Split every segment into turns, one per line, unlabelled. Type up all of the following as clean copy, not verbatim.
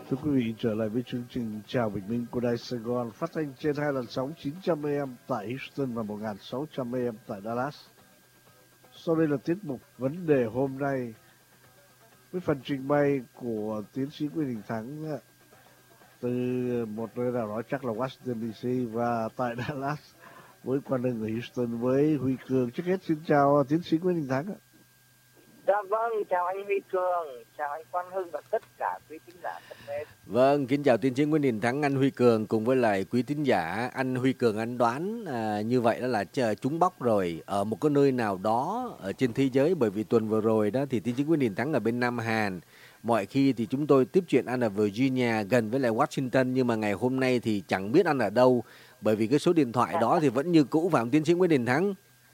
Thưa quý vị, trở lại với chương trình Chào Bình Minh của Đài Sài Gòn, phát thanh trên hai làn sóng 900 AM tại Houston và 1600 AM tại Dallas. Sau đây là tiết mục Vấn đề hôm nay với phần trình bày của tiến sĩ Nguyễn Đình Thắng từ một nơi nào đó chắc là Washington DC và tại Dallas với quan đơn ở Houston với Huy Cường. Trước hết xin chào tiến sĩ Nguyễn Đình Thắng.
Dạ vâng, chào anh Huy Cường, chào anh Quang Hưng và tất cả quý thính giả thân mến.
Vâng, kính chào tiến sĩ Nguyễn Đình Thắng, anh Huy Cường cùng với lại quý thính giả. Anh Huy Cường anh đoán như vậy đó là trúng bóc rồi ở một cái nơi nào đó ở trên thế giới, bởi vì tuần vừa rồi đó thì tiến sĩ Nguyễn Đình Thắng ở bên Nam Hàn. Mọi khi thì chúng tôi tiếp chuyện anh ở Virginia gần với lại Washington, nhưng mà ngày hôm nay thì chẳng biết anh ở đâu, bởi vì cái số điện thoại đó thì vẫn như cũ, phải không tiến sĩ Nguyễn Đình Thắng?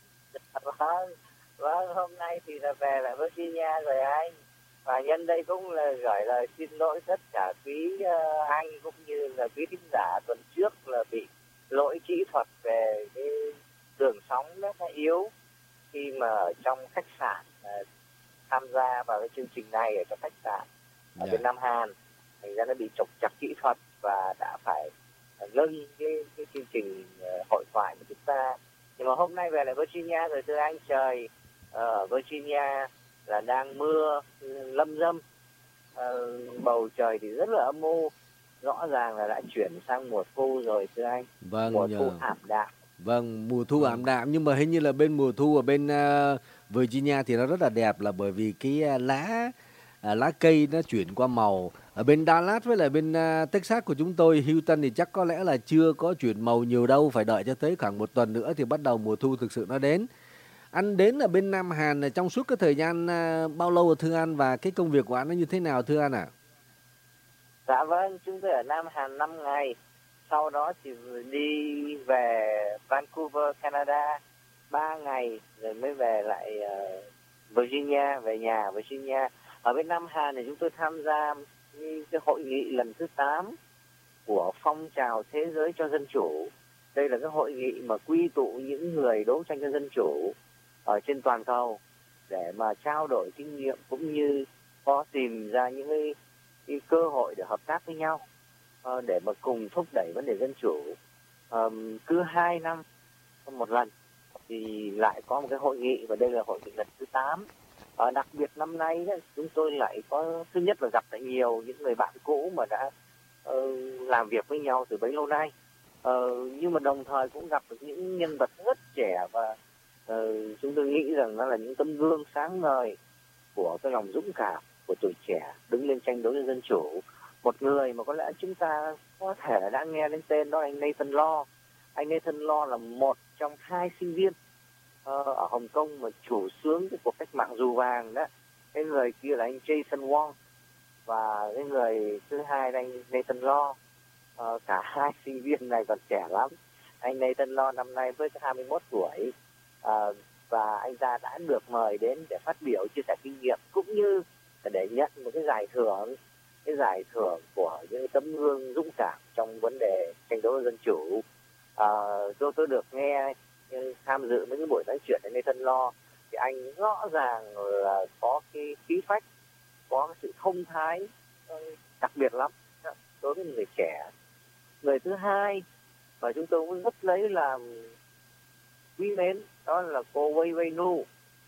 Vâng, hôm nay thì là về lại Virginia rồi anh. Và nhân đây cũng là gửi lời xin lỗi tất cả quý anh cũng như là quý thính giả tuần trước là bị lỗi kỹ thuật về cái đường sóng rất là yếu khi mà ở trong khách sạn tham gia vào cái chương trình này ở trong khách sạn ở bên Nam Hàn, thành ra nó bị trục trặc kỹ thuật và đã phải ngưng cái chương trình hội thoại của chúng ta. Nhưng mà hôm nay về lại Virginia rồi thưa anh, trời ở Virginia là đang mưa lâm râm, bầu trời thì rất là âm u, rõ ràng là đã chuyển sang mùa thu rồi thưa anh.
Vâng,
mùa thu ảm đạm.
Vâng, mùa thu ảm đạm, nhưng mà hình như là bên mùa thu ở bên Virginia thì nó rất là đẹp, là bởi vì cái lá cây nó chuyển qua màu. Ở bên Dallas với lại bên Texas của chúng tôi, Houston thì chắc có lẽ là chưa có chuyển màu nhiều đâu, phải đợi cho tới khoảng một tuần nữa thì bắt đầu mùa thu thực sự nó đến. Anh đến ở bên Nam Hàn trong suốt cái thời gian bao lâu rồi thưa anh, và cái công việc của anh nó như thế nào thưa anh ạ?
Dạ vâng, chúng tôi ở Nam Hàn 5 ngày, sau đó thì đi về Vancouver, Canada 3 ngày rồi mới về lại Virginia, về nhà Virginia. Ở bên Nam Hàn thì chúng tôi tham gia cái hội nghị lần thứ 8 của phong trào thế giới cho dân chủ. Đây là cái hội nghị mà quy tụ những người đấu tranh cho dân chủ ở trên toàn cầu để mà trao đổi kinh nghiệm cũng như có tìm ra những cái cơ hội để hợp tác với nhau để mà cùng thúc đẩy vấn đề dân chủ. Cứ 2 năm một lần thì lại có một cái hội nghị, và đây là hội nghị lần thứ 8. Đặc biệt năm nay đó, chúng tôi lại có, thứ nhất là gặp lại nhiều những người bạn cũ mà đã làm việc với nhau từ bấy lâu nay, nhưng mà đồng thời cũng gặp được những nhân vật rất trẻ và chúng tôi nghĩ rằng nó là những tấm gương sáng ngời của cái lòng dũng cảm của tuổi trẻ đứng lên tranh đấu cho dân chủ. Một người mà có lẽ chúng ta có thể đã nghe đến tên đó là anh Nathan Law. Anh Nathan Law là một trong 2 sinh viên ở Hồng Kông mà chủ xướng cái cuộc cách mạng dù vàng đó. Cái người kia là anh Jason Wong và cái người thứ hai là anh Nathan Law. Cả 2 sinh viên này còn trẻ lắm. Anh Nathan Law năm nay với 21 tuổi, và anh ta đã được mời đến để phát biểu chia sẻ kinh nghiệm cũng như để nhận một cái giải thưởng của những tấm gương dũng cảm trong vấn đề tranh đấu dân chủ. Tôi được nghe tham dự mấy cái buổi nói chuyện với Nathan Law thì anh rõ ràng là có cái khí phách, có cái sự thông thái đặc biệt lắm đối với người trẻ. Người thứ hai và chúng tôi cũng rất lấy làm quý mến đó là cô Wei Wei Nu.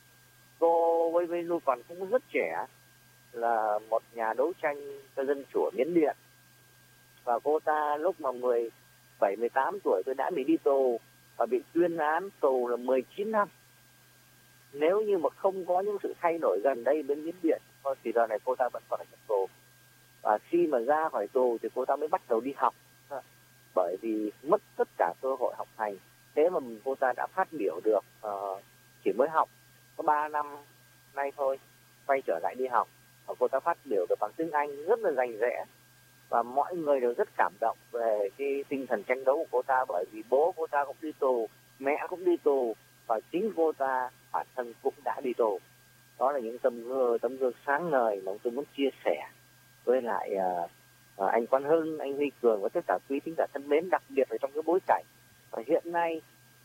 Cô Wei Wei Nu còn cũng rất trẻ, là một nhà đấu tranh cho dân chủ ở Miến Điện, và cô ta lúc mà 17-18 tuổi tôi đã bị đi tù và bị tuyên án tù là 19 năm. Nếu như mà không có những sự thay đổi gần đây bên Miến Điện thì giờ này cô ta vẫn còn ở trong tù, và khi mà ra khỏi tù thì cô ta mới bắt đầu đi học, bởi vì mất tất cả cơ hội học hành. Thế mà cô ta đã phát biểu được, chỉ mới học có 3 năm nay thôi, quay trở lại đi học, và cô ta phát biểu được bằng tiếng Anh rất là rành rẽ, và mọi người đều rất cảm động về cái tinh thần tranh đấu của cô ta, bởi vì bố cô ta cũng đi tù, mẹ cũng đi tù, và chính cô ta bản thân cũng đã đi tù. Đó là những tấm gương sáng ngời mà tôi muốn chia sẻ với lại anh Quang Hưng, anh Huy Cường và tất cả quý thính giả thân mến, đặc biệt là trong cái bối cảnh và hiện nay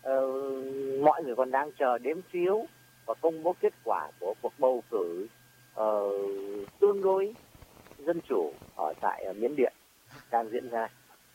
mọi người còn đang chờ đếm phiếu và công bố kết quả của cuộc bầu cử tương đối dân chủ ở tại Miến Điện đang diễn ra.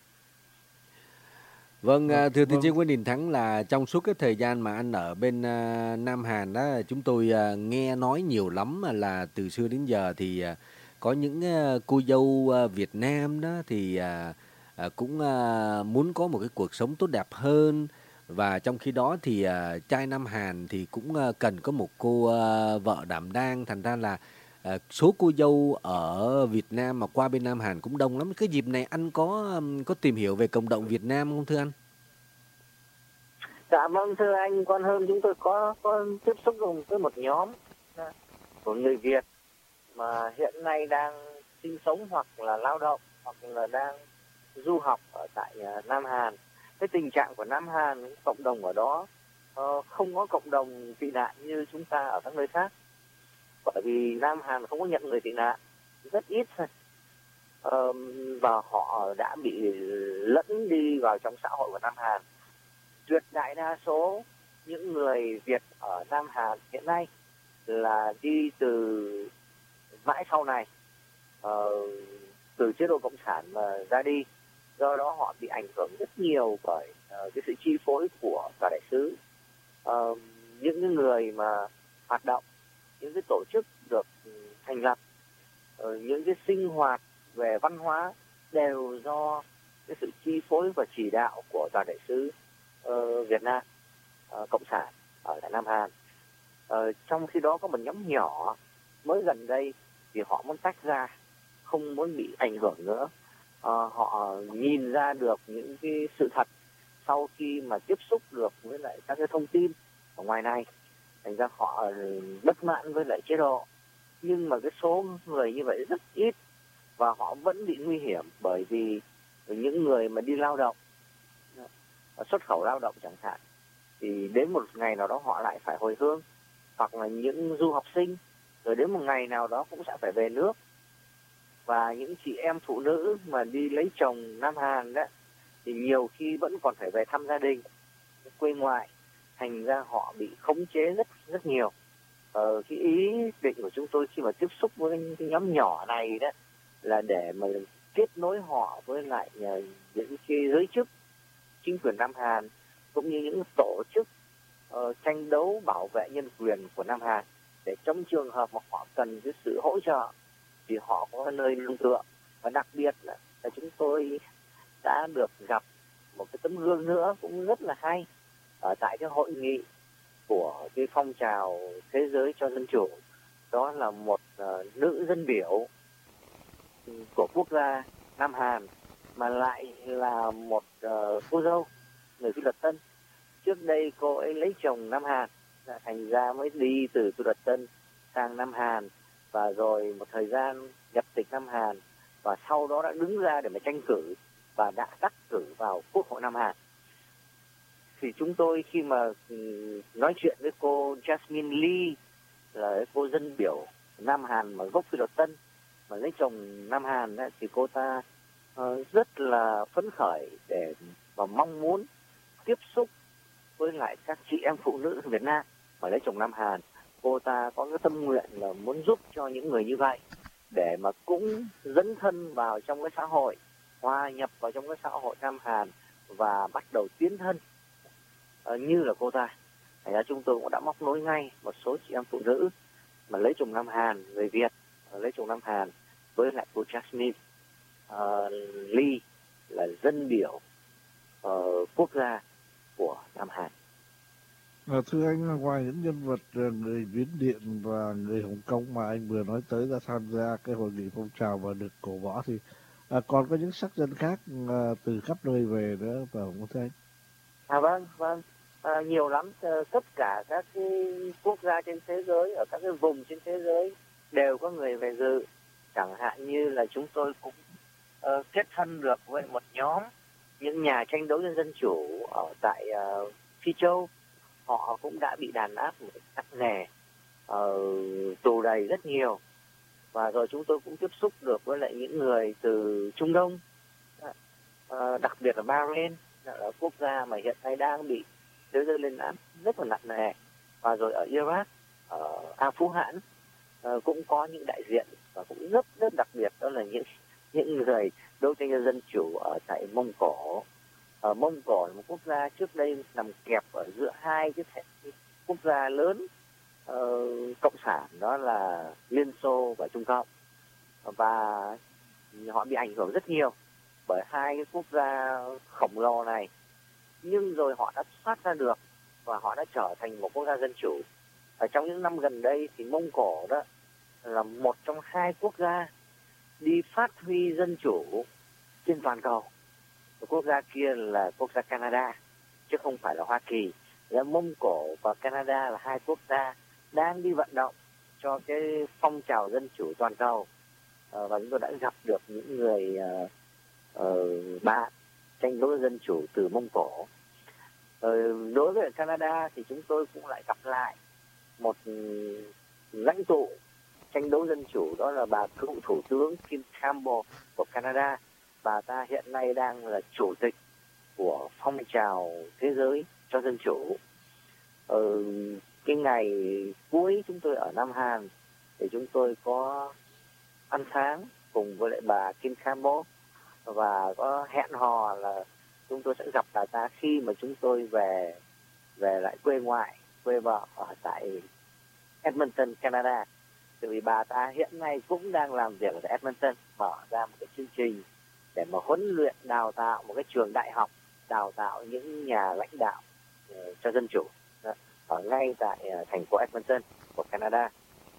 Vâng, thưa tiến sĩ
Vâng,
Nguyễn Đình Thắng, là trong suốt cái thời gian mà anh ở bên Nam Hàn đó, chúng tôi nghe nói nhiều lắm, là từ xưa đến giờ thì có những cô dâu Việt Nam đó thì cũng muốn có một cái cuộc sống tốt đẹp hơn, và trong khi đó thì trai Nam Hàn thì cũng cần có một cô vợ đảm đang, thành ra là số cô dâu ở Việt Nam mà qua bên Nam Hàn cũng đông lắm. Cái dịp này anh có tìm hiểu về cộng đồng Việt Nam không thưa anh?
Dạ vâng, thưa anh, con Hơn, chúng tôi có tiếp xúc với một nhóm của người Việt mà hiện nay đang sinh sống hoặc là lao động hoặc là đang du học ở tại Nam Hàn. Cái tình trạng của Nam Hàn, cộng đồng ở đó không có cộng đồng tị nạn như chúng ta ở các nơi khác, bởi vì Nam Hàn không có nhận người tị nạn, rất ít thôi. Và họ đã bị lẫn đi vào trong xã hội của Nam Hàn. Tuyệt đại đa số những người Việt ở Nam Hàn hiện nay là đi từ mãi sau này, từ chế độ cộng sản mà ra đi. Do đó họ bị ảnh hưởng rất nhiều bởi cái sự chi phối của cả đại sứ. Những cái người mà hoạt động, những cái tổ chức được thành lập, những cái sinh hoạt về văn hóa đều do cái sự chi phối và chỉ đạo của tòa đại sứ Việt Nam cộng sản ở tại Nam Hàn. Trong khi đó có một nhóm nhỏ mới gần đây thì họ muốn tách ra, không muốn bị ảnh hưởng nữa. Họ nhìn ra được những cái sự thật sau khi mà tiếp xúc được với lại các cái thông tin ở ngoài này, thành ra họ bất mãn với lại chế độ. Nhưng mà cái số người như vậy rất ít và họ vẫn bị nguy hiểm, bởi vì những người mà đi lao động, xuất khẩu lao động chẳng hạn, thì đến một ngày nào đó họ lại phải hồi hương, hoặc là những du học sinh rồi đến một ngày nào đó cũng sẽ phải về nước. Và những chị em phụ nữ mà đi lấy chồng Nam Hàn đó thì nhiều khi vẫn còn phải về thăm gia đình quê ngoại, thành ra họ bị khống chế rất rất nhiều. Cái ý định của chúng tôi khi mà tiếp xúc với cái nhóm nhỏ này đó là để mà kết nối họ với lại những cái giới chức chính quyền Nam Hàn, cũng như những tổ chức tranh đấu bảo vệ nhân quyền của Nam Hàn, để trong trường hợp mà họ cần cái sự hỗ trợ thì họ có nơi nương tựa. Và đặc biệt là chúng tôi đã được gặp một cái tấm gương nữa cũng rất là hay ở tại cái hội nghị của cái phong trào thế giới cho dân chủ. Đó là một nữ dân biểu của quốc gia Nam Hàn, mà lại là một cô dâu người Phi Luật Tân. Trước đây cô ấy lấy chồng Nam Hàn, thành ra mới đi từ Phi Luật Tân sang Nam Hàn, và rồi một thời gian nhập tịch Nam Hàn, và sau đó đã đứng ra để mà tranh cử và đã đắc cử vào Quốc hội Nam Hàn. Thì chúng tôi khi mà nói chuyện với cô Jasmine Lee, là cô dân biểu Nam Hàn mà gốc Phi Luật Tân mà lấy chồng Nam Hàn, thì cô ta rất là phấn khởi để và mong muốn tiếp xúc với lại các chị em phụ nữ Việt Nam mà lấy chồng Nam Hàn. Cô ta có cái tâm nguyện là muốn giúp cho những người như vậy để mà cũng dấn thân vào trong cái xã hội, hòa nhập vào trong cái xã hội Nam Hàn và bắt đầu tiến thân như là cô ta. Thành ra chúng tôi cũng đã móc nối ngay một số chị em phụ nữ mà lấy chồng Nam Hàn, người Việt lấy chồng Nam Hàn, với lại cô Jasmine Lee là dân biểu quốc gia của Nam Hàn.
thưa anh, ngoài những nhân vật người Miến Điện và người Hồng Kông mà anh vừa nói tới đã tham gia cái hội nghị phong trào và được cổ võ, thì còn có những sắc dân khác từ khắp nơi về nữa phải không thưa anh?
Vâng, nhiều lắm. Tất cả các cái quốc gia trên thế giới, ở các cái vùng trên thế giới đều có người về dự. Chẳng hạn như là chúng tôi cũng kết thân được với một nhóm những nhà tranh đấu dân chủ ở tại Phi Châu. Họ cũng đã bị đàn áp một cách nặng nề, tù đầy rất nhiều. Và rồi chúng tôi cũng tiếp xúc được với lại những người từ Trung Đông, đặc biệt là Bahrain, là quốc gia mà hiện nay đang bị thế giới lên án rất là nặng nề. Và rồi ở Iraq, ở Al Fuhan cũng có những đại diện và cũng rất rất đặc biệt, đó là những người đấu tranh cho dân chủ ở tại Mông Cổ. Ở Mông Cổ là một quốc gia trước đây nằm kẹp ở giữa hai cái quốc gia lớn cộng sản, đó là Liên Xô và Trung Cộng, và họ bị ảnh hưởng rất nhiều bởi hai cái quốc gia khổng lồ này, nhưng rồi họ đã thoát ra được và họ đã trở thành một quốc gia dân chủ. Ở trong những năm gần đây thì Mông Cổ đó là một trong hai quốc gia đi phát huy dân chủ trên toàn cầu. Quốc gia kia là quốc gia Canada chứ không phải là Hoa Kỳ. Mông Cổ và Canada là hai quốc gia đang đi vận động cho cái phong trào dân chủ toàn cầu, và chúng tôi đã gặp được những người bạn tranh đấu dân chủ từ Mông Cổ. Đối với Canada thì chúng tôi cũng lại gặp lại một lãnh tụ tranh đấu dân chủ, đó là bà cựu thủ tướng Kim Campbell của Canada. Bà ta hiện nay đang là chủ tịch của phong trào thế giới cho dân chủ. Cái ngày cuối chúng tôi ở Nam Hàn thì chúng tôi có ăn sáng cùng với lại bà Kim Campbell, và có hẹn hò là chúng tôi sẽ gặp bà ta khi mà chúng tôi về lại quê ngoại, quê vợ ở tại Edmonton, Canada. Vì bà ta hiện nay cũng đang làm việc ở Edmonton, mở ra một cái chương trình để mà huấn luyện, đào tạo một cái trường đại học, đào tạo những nhà lãnh đạo cho dân chủ ở ngay tại thành phố Edmonton của Canada.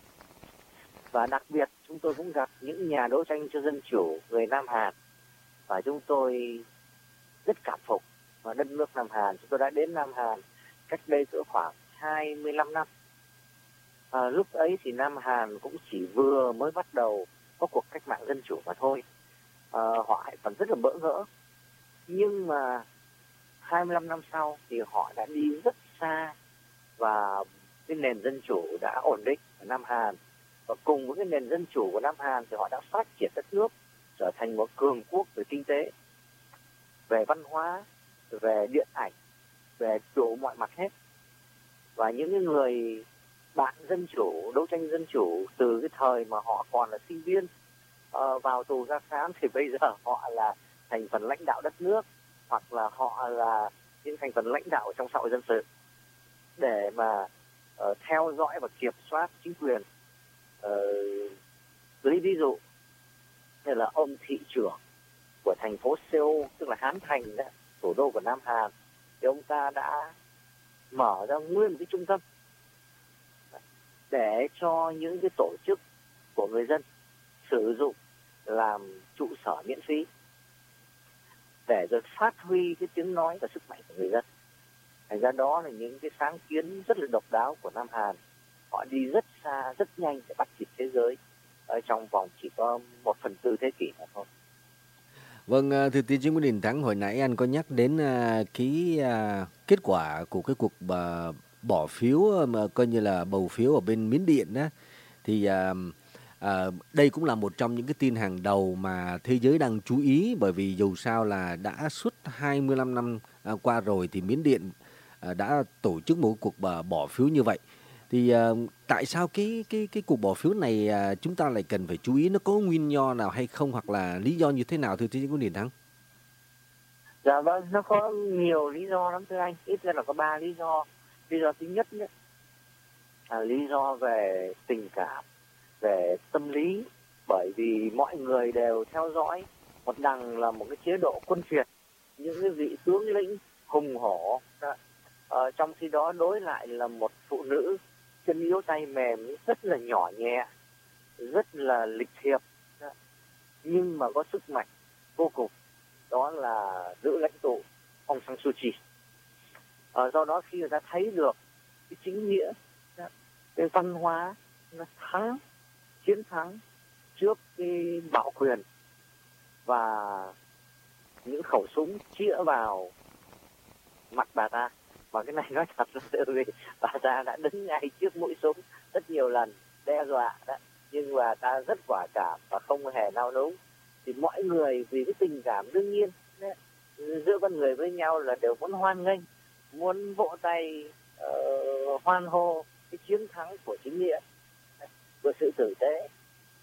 Và đặc biệt chúng tôi cũng gặp những nhà đấu tranh cho dân chủ người Nam Hàn, và chúng tôi rất cảm phục đất nước Nam Hàn. Chúng tôi đã đến Nam Hàn cách đây cỡ khoảng 25 năm. Lúc ấy thì Nam Hàn cũng chỉ vừa mới bắt đầu có cuộc cách mạng dân chủ mà thôi. Họ còn rất là bỡ ngỡ. Nhưng mà 25 năm sau thì họ đã đi rất xa, và cái nền dân chủ đã ổn định ở Nam Hàn. Và cùng với cái nền dân chủ của Nam Hàn thì họ đã phát triển đất nước trở thành một cường quốc về kinh tế, về văn hóa, về điện ảnh, về đủ mọi mặt hết. Và những người bạn dân chủ, đấu tranh dân chủ từ cái thời mà họ còn là sinh viên vào tù ra khám, thì bây giờ họ là thành phần lãnh đạo đất nước, hoặc là họ là những thành phần lãnh đạo trong xã hội dân sự để mà theo dõi và kiểm soát chính quyền. Lấy ví dụ như là ông thị trưởng của thành phố Seoul, tức là Hán Thành đó, thủ đô của Nam Hàn, thì ông ta đã mở ra nguyên một cái trung tâm để cho những cái tổ chức của người dân sử dụng làm trụ sở miễn phí, để rồi phát huy cái tiếng nói và sức mạnh của người dân. Thành ra đó là những cái sáng kiến rất là độc đáo của Nam Hàn. Họ đi rất xa, rất nhanh để bắt kịp thế giới ở trong vòng chỉ có 1/4 thế kỷ mà thôi.
Vâng, thưa tiến sĩ Nguyễn Đình Thắng, hồi nãy anh có nhắc đến kết quả của cái cuộc bỏ phiếu mà coi như là bầu phiếu ở bên Miến Điện đó, thì đây cũng là một trong những cái tin hàng đầu mà thế giới đang chú ý, bởi vì dù sao là đã suốt 25 năm qua rồi thì Miến Điện đã tổ chức một cuộc bỏ phiếu như vậy. Thì tại sao cái cuộc bỏ phiếu này chúng ta lại cần phải chú ý, nó có nguyên do nào hay không, hoặc là lý do như thế nào thưa tiến sĩ Nguyễn Đình Thắng?
Dạ vâng, nó có nhiều lý do lắm thưa anh, ít ra là có 3 lý do. Lý do thứ nhất là lý do về tình cảm, về tâm lý, bởi vì mọi người đều theo dõi một đằng là một cái chế độ quân phiệt, những cái vị tướng lĩnh hùng hổ, trong khi đó đối lại là một phụ nữ chân yếu tay mềm, rất là nhỏ nhẹ, rất là lịch thiệp, nhưng mà có sức mạnh vô cùng, đó là nữ lãnh tụ Aung San Suu Kyi. Do đó khi người ta thấy được cái chính nghĩa, cái văn hóa nó chiến thắng trước cái bạo quyền và những khẩu súng chĩa vào mặt bà ta. Và cái này nói thật là tự vì bà ta đã đứng ngay trước mũi súng rất nhiều lần đe dọa đó, nhưng mà ta rất quả cảm và không hề nao núng. Thì mọi người vì cái tình cảm đương nhiên đấy, giữa con người với nhau là đều muốn hoan nghênh, muốn vỗ tay hoan hô cái chiến thắng của chính nghĩa, của sự tử tế.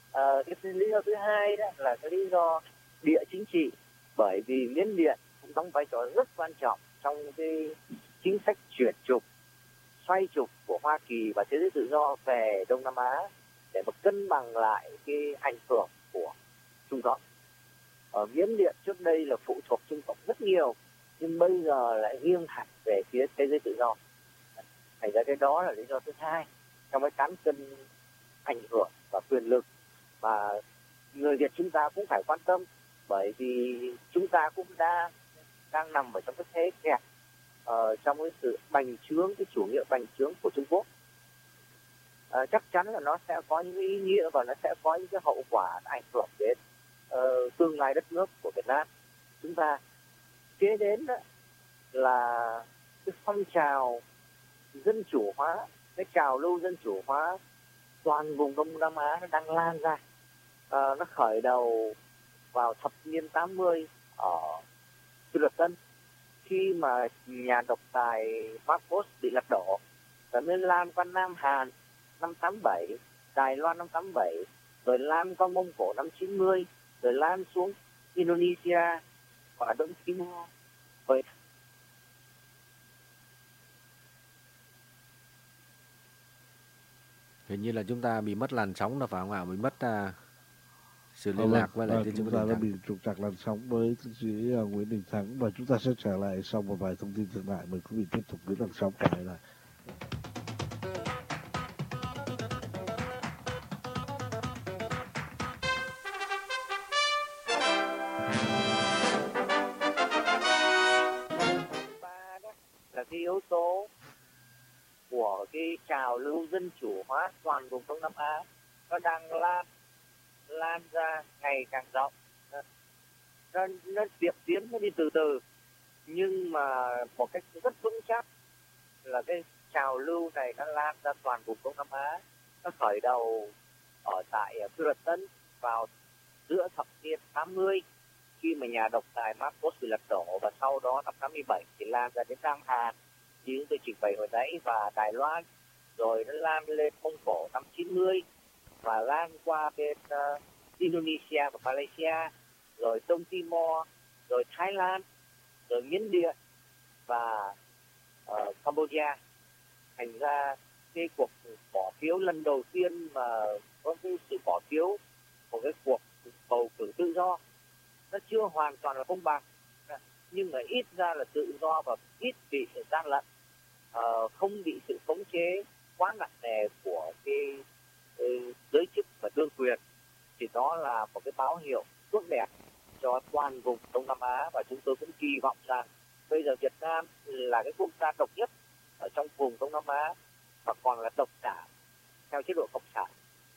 Cái lý do thứ hai đó là cái lý do địa chính trị, bởi vì Miến Điện cũng đóng vai trò rất quan trọng trong cái chính sách chuyển trục, xoay trục của Hoa Kỳ và thế giới tự do về Đông Nam Á để mà cân bằng lại cái ảnh hưởng của Trung Cộng. Ở Miến Điện trước đây là phụ thuộc Trung Cộng rất nhiều, nhưng bây giờ lại nghiêng hẳn về phía thế giới tự do. Thành ra cái đó là lý do thứ hai trong cái cán cân ảnh hưởng và quyền lực mà người Việt chúng ta cũng phải quan tâm, bởi vì chúng ta cũng đang nằm ở trong cái thế kẹt trong cái sự bành trướng, cái chủ nghĩa bành trướng của Trung Quốc. Chắc chắn là nó sẽ có những ý nghĩa và nó sẽ có những cái hậu quả ảnh hưởng đến tương lai đất nước của Việt Nam chúng ta. Kế đến đó là cái phong trào dân chủ hóa, cái trào lưu dân chủ hóa toàn vùng Đông Nam Á nó đang lan ra. Nó khởi đầu vào thập niên 80 ở Phi Luật Tân, khi mà nhà độc tài Marcos bị lật đổ, rồi mới lan qua Nam Hàn năm 87, Đài Loan năm 87, rồi lan qua Mông Cổ năm 90, rồi lan xuống Indonesia và Đông Timor. Vậy
Hình như là chúng ta bị mất làn sóng rồi phải không ạ? Bị mất sự liên
Vâng,
lạc với lại tiến sĩ
chúng
Nguyễn
ta
Đình
đã
Thắng.
bị trục trặc làn sóng với tiến sĩ Nguyễn Đình Thắng, và chúng ta sẽ trở lại sau một vài thông tin thương mại. Mời quý vị tiếp tục với làn sóng trở lại.
ba đó là cái yếu tố của cái trào lưu dân chủ hóa toàn vùng Đông Nam Á, nó đang lan ra ngày càng rộng. Nó tiếp tiến, nó đi từ từ, nhưng mà một cách rất vững chắc là cái trào lưu này nó lan ra toàn vùng Đông Nam Á. Nó khởi đầu ở tại Phi Luật Tân vào giữa thập niên 80, khi mà nhà độc tài Marcos bị lật đổ, và sau đó năm 87 thì lan ra đến Nam Hàn như chúng tôi trình bày hồi nãy, và Đài Loan, rồi nó lan lên Mông Cổ năm 90 và lan qua bên Indonesia và Malaysia, rồi Đông Timor, rồi Thái Lan, rồi Miến Điện và Cambodia. Thành ra cái cuộc bỏ phiếu lần đầu tiên mà có cái sự bỏ phiếu của cái cuộc bầu cử tự do, nó chưa hoàn toàn là công bằng, nhưng mà ít ra là tự do và ít bị gian lận, không bị sự khống chế quá nặng nề của cái giới chức và đương quyền. Thì đó là một cái báo hiệu tốt đẹp cho toàn vùng Đông Nam Á, và chúng tôi cũng kỳ vọng rằng bây giờ Việt Nam là cái quốc gia độc nhất ở trong vùng Đông Nam Á và còn là độc sản theo chế độ cộng sản.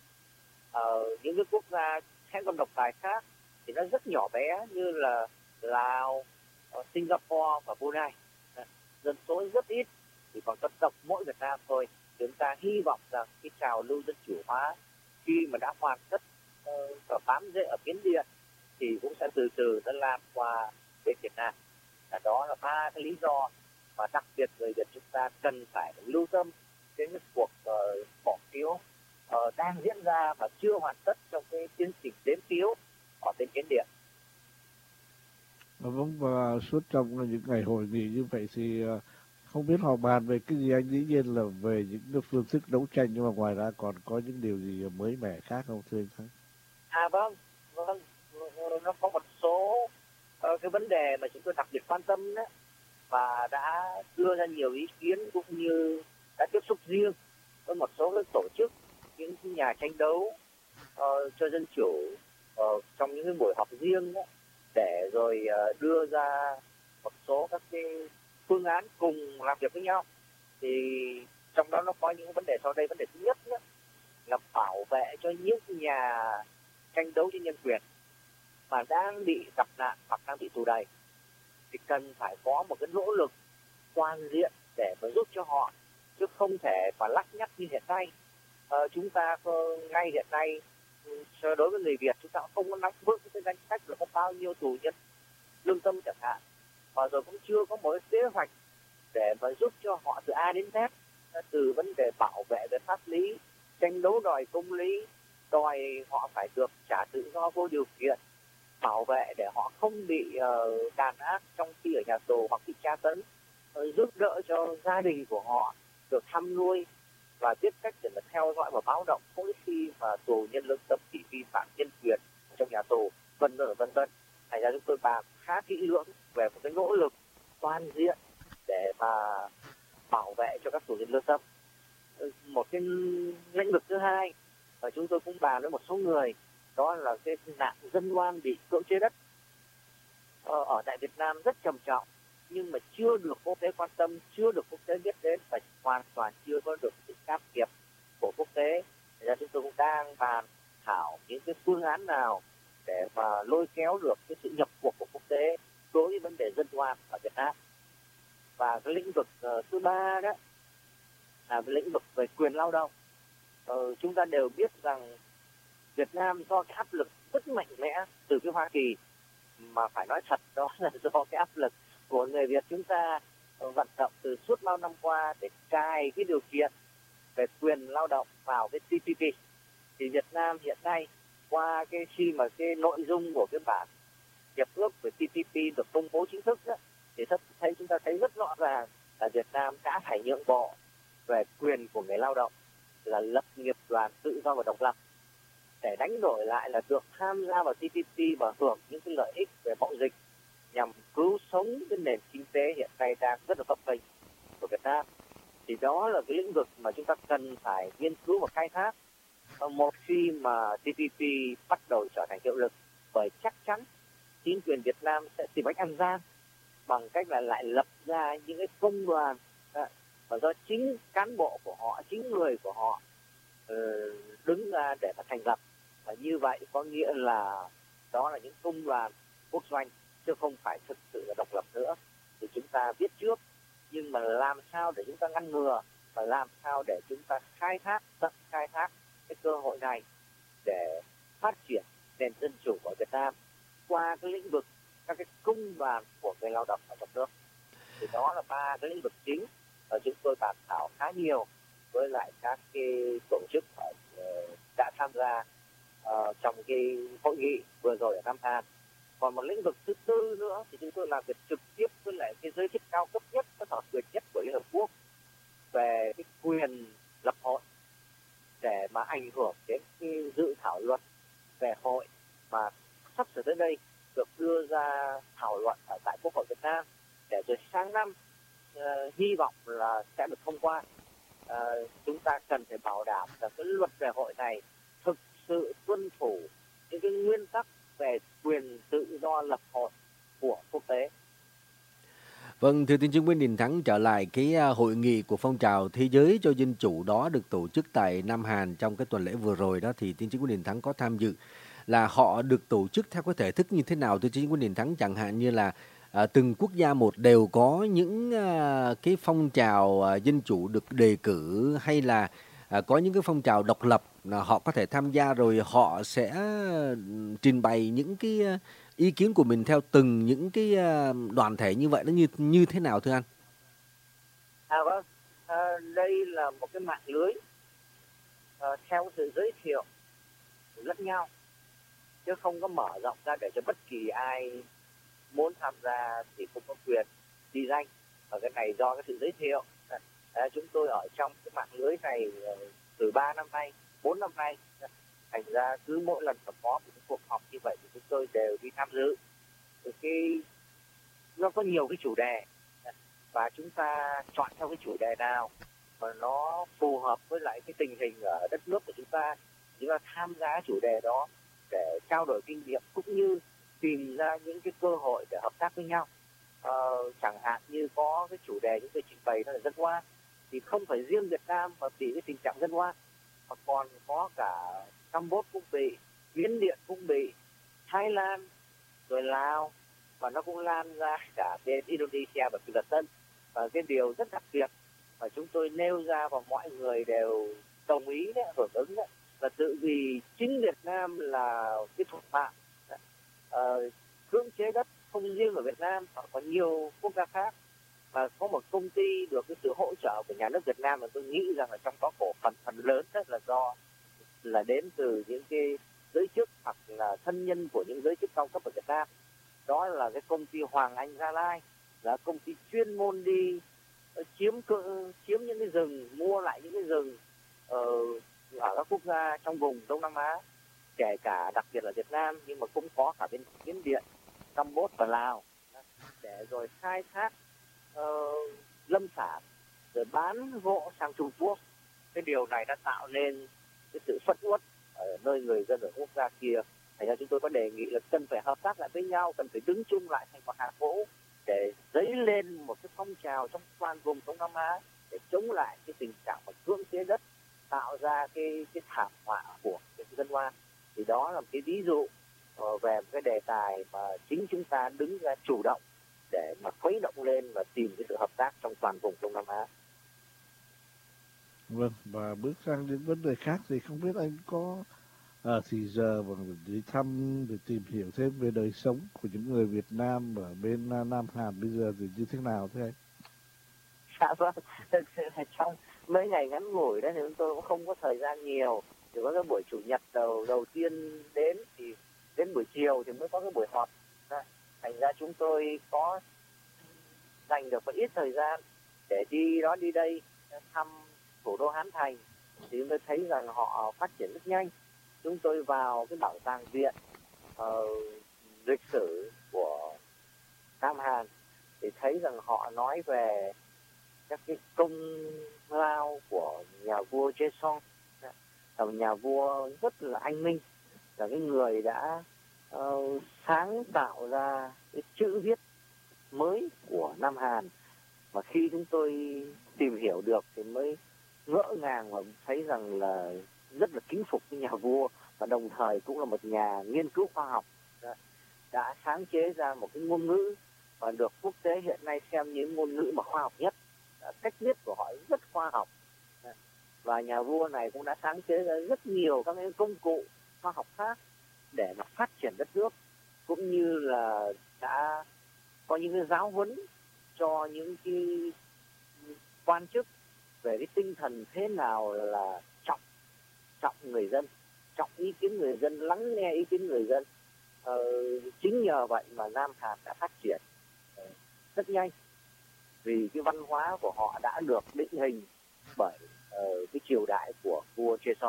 Những cái quốc gia hay còn độc tài khác thì nó rất nhỏ bé, như là Lào, Singapore và Brunei, dân số rất ít, thì còn có độc mỗi Việt Nam thôi. Chúng ta hy vọng rằng cái trào lưu dân chủ hóa khi mà đã hoàn tất và bám rễ ở Miến Điện thì cũng sẽ từ từ nó lan qua bên Việt Nam. Đó là ba cái lý do mà đặc biệt người Việt chúng ta cần phải lưu tâm đến cái cuộc bỏ phiếu đang diễn ra và chưa hoàn tất trong cái tiến trình đếm phiếu ở bên Miến Điện.
Vâng, và suốt trong những ngày hội nghị như vậy thì không biết họ bàn về cái gì. Anh dĩ nhiên là về những cái phương thức đấu tranh, nhưng mà ngoài ra còn có những điều gì mới mẻ khác không thưa anh Thắng?
Vâng, nó có một số cái vấn đề mà chúng tôi đặc biệt quan tâm đó, và đã đưa ra nhiều ý kiến cũng như đã tiếp xúc riêng với một số cái tổ chức, những nhà tranh đấu cho dân chủ trong những cái buổi họp riêng đó, để rồi đưa ra một số các cái phương án cùng làm việc với nhau. Thì trong đó nó có những vấn đề sau đây. Vấn đề thứ nhất đó, là bảo vệ cho những nhà tranh đấu cho nhân quyền mà đang bị gặp nạn hoặc đang bị tù đầy, thì cần phải có một cái nỗ lực toàn diện để mà giúp cho họ, chứ không thể mà lắt nhắt như hiện nay. Chúng ta ngay hiện nay đối với người Việt, chúng ta không có nắm vững cái danh sách là có bao nhiêu tù nhân lương tâm chẳng hạn, và rồi cũng chưa có một cái kế hoạch để mà giúp cho họ từ A đến Z, từ vấn đề bảo vệ về pháp lý, tranh đấu đòi công lý, đòi họ phải được trả tự do vô điều kiện, bảo vệ để họ không bị đàn áp trong khi ở nhà tù hoặc bị tra tấn, giúp đỡ cho gia đình của họ được thăm nuôi và biết cách để mà theo dõi và báo động mỗi khi mà tù nhân lương tâm bị vi phạm nhân quyền trong nhà tù, vân vân. Thành ra chúng tôi bàn khá kỹ lưỡng về một cái nỗ lực toàn diện để mà bảo vệ cho các tù nhân lương tâm. Một cái lĩnh vực thứ hai và chúng tôi cũng bàn với một số người, đó là cái nạn dân oan bị cưỡng chế đất ở tại Việt Nam rất trầm trọng, nhưng mà chưa được quốc tế quan tâm, chưa được quốc tế biết đến và hoàn toàn chưa có được sự can thiệp của quốc tế. Thế ra chúng tôi cũng đang bàn thảo những cái phương án nào để mà lôi kéo được cái sự nhập cuộc của quốc tế đối với vấn đề dân oan ở Việt Nam. Và cái lĩnh vực thứ ba đó là cái lĩnh vực về quyền lao động. Chúng ta đều biết rằng Việt Nam do cái áp lực rất mạnh mẽ từ cái Hoa Kỳ, mà phải nói thật đó là do cái áp lực của người Việt chúng ta vận động từ suốt bao năm qua để cài cái điều kiện về quyền lao động vào cái TPP. Thì Việt Nam hiện nay qua cái khi mà cái nội dung của cái bản hiệp ước về TPP được công bố chính thức đó, thì chúng ta thấy rất rõ ràng là Việt Nam đã phải nhượng bộ về quyền của người lao động là lập nghiệp đoàn tự do và độc lập để đánh đổi lại là được tham gia vào TPP và hưởng những cái lợi ích về mậu dịch nhằm cứu sống cái nền kinh tế hiện nay đang rất là bấp bênh của Việt Nam. Thì đó là cái lĩnh vực mà chúng ta cần phải nghiên cứu và khai thác một khi mà TPP bắt đầu trở thành hiệu lực, bởi chắc chắn chính quyền Việt Nam sẽ tìm cách ăn gian bằng cách là lại lập ra những cái công đoàn và do chính cán bộ của họ, chính người của họ đứng ra để mà thành lập. Và như vậy có nghĩa là đó là những công đoàn quốc doanh chứ không phải thực sự là độc lập nữa. Thì chúng ta biết trước, nhưng mà làm sao để chúng ta ngăn ngừa và làm sao để chúng ta khai thác cái cơ hội này để phát triển nền dân chủ của Việt Nam qua cái lĩnh vực các cái công đoàn của người lao động ở trong nước. Thì đó là ba cái lĩnh vực chính và chúng tôi bàn thảo khá nhiều với lại các cái tổ chức đã tham gia trong cái hội nghị vừa rồi ở Nam Hàn. Còn một lĩnh vực thứ tư nữa thì chúng tôi làm việc trực tiếp với lại cái giới chức cao cấp nhất, có thẩm quyền nhất của Liên Hợp Quốc về cái quyền lập hội để mà ảnh hưởng đến cái dự thảo luật về hội mà sắp sửa tới đây được đưa ra thảo luận ở tại Quốc hội Việt Nam, để rồi sang năm hy vọng là sẽ được thông qua. Chúng ta cần phải bảo đảm là cái luật về hội này thực sự tuân thủ những cái nguyên tắc về quyền tự do lập hội của quốc tế.
Vâng, thưa tiến sĩ Nguyễn Đình Thắng, trở lại cái hội nghị của phong trào Thế giới cho dân chủ đó được tổ chức tại Nam Hàn trong cái tuần lễ vừa rồi đó, thì tiến sĩ Nguyễn Đình Thắng có tham dự. Là họ được tổ chức theo cái thể thức như thế nào, thưa tiến sĩ Nguyễn Đình Thắng? Chẳng hạn như là từng quốc gia một đều có những cái phong trào dân chủ được đề cử, hay là có những cái phong trào độc lập là họ có thể tham gia rồi họ sẽ trình bày những cái ý kiến của mình theo từng những cái đoàn thể như vậy, nó như thế nào thưa anh?
Vâng, đây là một cái mạng lưới theo sự giới thiệu lẫn nhau, chứ không có mở rộng ra để cho bất kỳ ai muốn tham gia thì cũng có quyền ghi danh. Ở cái này do cái sự giới thiệu. Chúng tôi ở trong cái mạng lưới này từ 3 năm nay, 4 năm nay. Thành ra cứ mỗi lần mà có một cái cuộc họp như vậy thì chúng tôi đều đi tham dự. Nó có nhiều cái chủ đề và chúng ta chọn theo cái chủ đề nào mà nó phù hợp với lại cái tình hình ở đất nước của chúng ta tham gia chủ đề đó để trao đổi kinh nghiệm cũng như tìm ra những cái cơ hội để hợp tác với nhau. Chẳng hạn như có cái chủ đề chúng tôi trình bày đó là dân oan, thì không phải riêng Việt Nam mà bị cái tình trạng dân oan, mà còn có cả Campuchia cũng bị, Miến Điện cũng bị, Thái Lan rồi Lào, và nó cũng lan ra cả bên Indonesia và Philippines Tân. Và cái điều rất đặc biệt mà chúng tôi nêu ra và mọi người đều đồng ý đấy, hưởng ứng đấy, là tự vì chính Việt Nam là cái thủ phạm cưỡng chế đất không riêng ở Việt Nam mà có nhiều quốc gia khác, và có một công ty được cái sự hỗ trợ của nhà nước Việt Nam, mà tôi nghĩ rằng là trong đó cổ phần lớn rất là do là đến từ những cái giới chức hoặc là thân nhân của những giới chức cao cấp ở Việt Nam. Đó là cái công ty Hoàng Anh Gia Lai, là công ty chuyên môn đi chiếm những cái rừng, mua lại những cái rừng ở các quốc gia trong vùng Đông Nam Á, kể cả đặc biệt là Việt Nam, nhưng mà cũng có cả bên Miến Điện, Campuchia và Lào, để rồi khai thác lâm sản rồi bán gỗ sang Trung Quốc. Cái điều này đã tạo nên cái sự phẫn uất ở nơi người dân ở quốc gia kia. Thành ra chúng tôi có đề nghị là cần phải hợp tác lại với nhau, cần phải đứng chung lại thành một hạt gỗ để dấy lên một cái phong trào trong toàn vùng Đông Nam Á để chống lại cái tình trạng mà cưỡng chế đất, tạo ra cái thảm họa của cái dân oan. Thì đó là một cái ví dụ về một cái đề tài mà chính chúng ta đứng ra chủ động để mà khuấy động lên và tìm cái sự hợp tác trong toàn vùng Đông Nam Á.
Vâng, và bước sang đến vấn đề khác thì không biết anh có thì giờ mà đi thăm, để tìm hiểu thêm về đời sống của những người Việt Nam ở bên Nam Hàn bây giờ thì như thế nào thế anh?
Dạ vâng, thực sự là trong mấy ngày ngắn ngủi đấy thì chúng tôi cũng không có thời gian nhiều. Chỉ có cái buổi chủ nhật đầu tiên đến thì đến buổi chiều thì mới có cái buổi họp. Thành ra chúng tôi có dành được một ít thời gian để đi đó đi đây thăm thủ đô Hán Thành. Thì chúng tôi thấy rằng họ phát triển rất nhanh. Chúng tôi vào cái bảo tàng viện lịch sử của Nam Hàn thì thấy rằng họ nói về các cái công lao của nhà vua Joseon, là nhà vua rất là anh minh, là cái người đã sáng tạo ra cái chữ viết mới của Nam Hàn. Và khi chúng tôi tìm hiểu được thì mới ngỡ ngàng và thấy rằng là rất là kính phục cái nhà vua, và đồng thời cũng là một nhà nghiên cứu khoa học, đã sáng chế ra một cái ngôn ngữ và được quốc tế hiện nay xem như ngôn ngữ mà khoa học nhất. Cách viết của họ rất khoa học, và nhà vua này cũng đã sáng chế ra rất nhiều các cái công cụ khoa học khác để mà phát triển đất nước, cũng như là đã có những cái giáo huấn cho những cái quan chức về cái tinh thần thế nào là trọng người dân, trọng ý kiến người dân, lắng nghe ý kiến người dân. Chính nhờ vậy mà Nam Hàn đã phát triển rất nhanh, vì cái văn hóa của họ đã được định hình bởi cái triều đại của vua Joseon.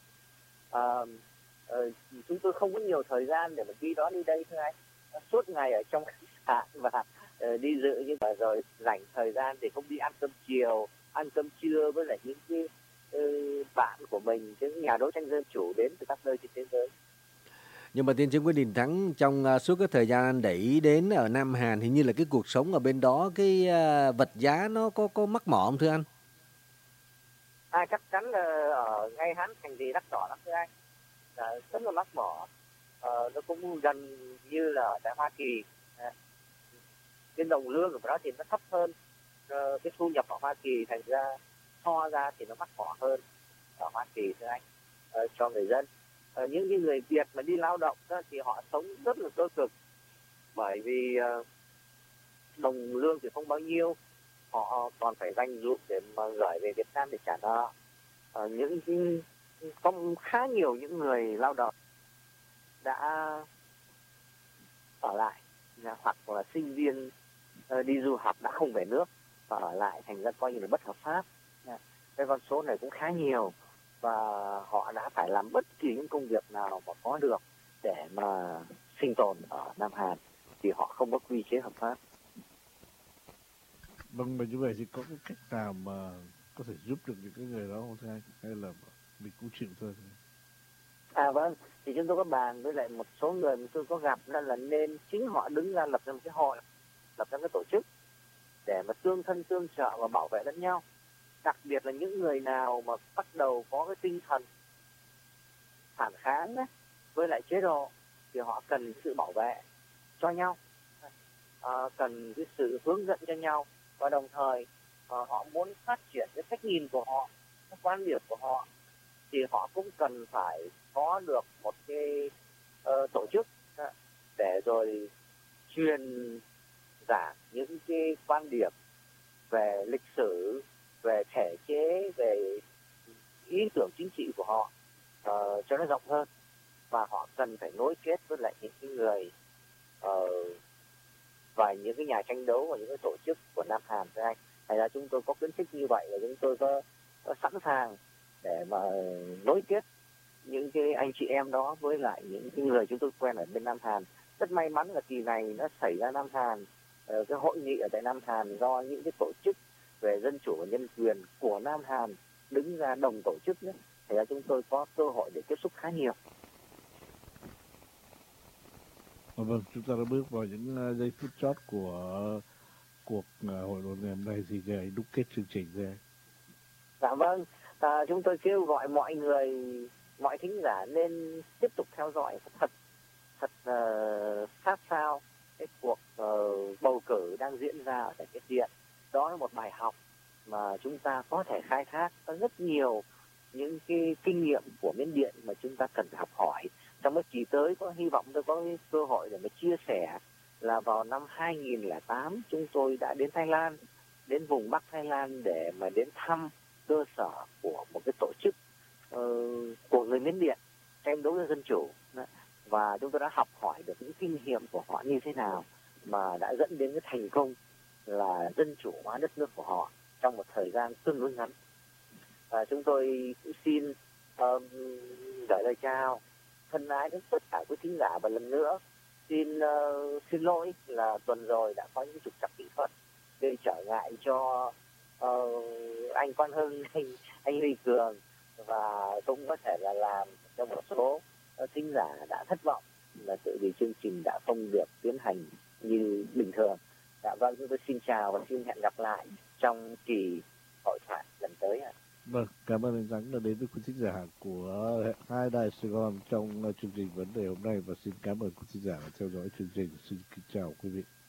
Chúng tôi không có nhiều thời gian để mà đi đó đi đây thưa anh, suốt ngày ở trong khách sạn và đi dự, nhưng mà rồi rảnh thời gian thì không đi ăn cơm chiều, ăn cơm trưa với lại những cái bạn của mình, những nhà đấu tranh dân chủ đến từ các nơi trên thế giới.
Nhưng mà tiến sĩ Nguyễn Đình Thắng, trong suốt cái thời gian anh để ý đến ở Nam Hàn, hình như là cái cuộc sống ở bên đó, cái vật giá nó có mắc mỏ không thưa anh?
Chắc chắn là ở ngay Hán Thành thì đắt đỏ lắm thưa anh, rất là mắc mỏ. Nó cũng gần như là ở tại Hoa Kỳ. Cái đồng lương của nó thì nó thấp hơn cái thu nhập ở Hoa Kỳ, thành ra so ra thì nó mắc mỏ hơn ở Hoa Kỳ thưa anh. Cho người dân, những cái người Việt mà đi lao động đó, thì họ sống rất là cơ cực, bởi vì đồng lương thì không bao nhiêu, họ còn phải dành dụm để mà gửi về Việt Nam để trả nợ. Có khá nhiều những người lao động đã ở lại, hoặc là sinh viên đi du học đã không về nước và ở lại, thành ra coi như là bất hợp pháp. Cái con số này cũng khá nhiều, và họ đã phải làm bất kỳ những công việc nào mà có được để mà sinh tồn ở Nam Hàn, thì họ không có quy chế hợp pháp.
Vâng, mà như vậy thì có cái cách nào mà có thể giúp được những cái người đó không thưa anh, hay là mình cũng chịu thôi?
Vâng, thì chúng tôi có bàn với lại một số người mà tôi có gặp, là nên chính họ đứng ra lập ra một cái hội, lập ra cái tổ chức để mà tương thân tương trợ và bảo vệ lẫn nhau. Đặc biệt là những người nào mà bắt đầu có cái tinh thần phản kháng đấy, với lại chế độ, thì họ cần sự bảo vệ cho nhau, cần cái sự hướng dẫn cho nhau, và đồng thời họ muốn phát triển cái cách nhìn của họ, cái quan điểm của họ, thì họ cũng cần phải có được một cái tổ chức để rồi truyền giảng những cái quan điểm về lịch sử, về thể chế, về ý tưởng chính trị của họ, cho nó rộng hơn, và họ cần phải nối kết với lại những cái người và những cái nhà tranh đấu và những cái tổ chức của Nam Hàn thưa anh. Thành ra chúng tôi có khuyến khích như vậy, và chúng tôi có sẵn sàng để mà nối kết những cái anh chị em đó với lại những cái người chúng tôi quen ở bên Nam Hàn. Rất may mắn là kỳ này nó xảy ra Nam Hàn, cái hội nghị ở tại Nam Hàn do những cái tổ chức về dân chủ và nhân quyền của Nam Hàn đứng ra đồng tổ chức nhé. Thế là chúng tôi có cơ hội để tiếp xúc khá nhiều.
Vâng, chúng ta đã bước vào những giây phút chót của cuộc hội luận ngày hôm nay, thì để đúc kết chương trình rồi.
Dạ vâng, chúng tôi kêu gọi mọi người, mọi thính giả nên tiếp tục theo dõi thật sát sao cái cuộc bầu cử đang diễn ra ở tại Miến Điện. Đó là một bài học mà chúng ta có thể khai thác. Có rất nhiều những cái kinh nghiệm của Miến Điện mà chúng ta cần học hỏi. Trong cái kỳ tới có hy vọng tôi có cái cơ hội để mà chia sẻ là vào năm 2008 chúng tôi đã đến Thái Lan, đến vùng Bắc Thái Lan để mà đến thăm cơ sở của một cái tổ chức của người Miến Điện tranh đấu cho dân chủ, và chúng tôi đã học hỏi được những kinh nghiệm của họ như thế nào mà đã dẫn đến cái thành công là dân chủ hóa đất nước của họ trong một thời gian tương đối ngắn. Và chúng tôi cũng xin gửi lời chào thân ái đến tất cả quý thính giả, và lần nữa xin lỗi là tuần rồi đã có những trục trặc kỹ thuật gây trở ngại cho anh Quang Hưng, anh Huy Cường, và cũng có thể là làm cho một số thính giả đã thất vọng là tự vì chương trình đã không được tiến hành như bình thường. Dạ vâng, chúng tôi xin chào và xin hẹn gặp lại trong kỳ hội thoại lần tới ạ.
Vâng, cảm ơn anh Thắng đã đến với quý thính giả của hai đài Sài Gòn trong chương trình vấn đề hôm nay, và xin cảm ơn quý thính giả đã theo dõi chương trình. Xin kính chào quý vị.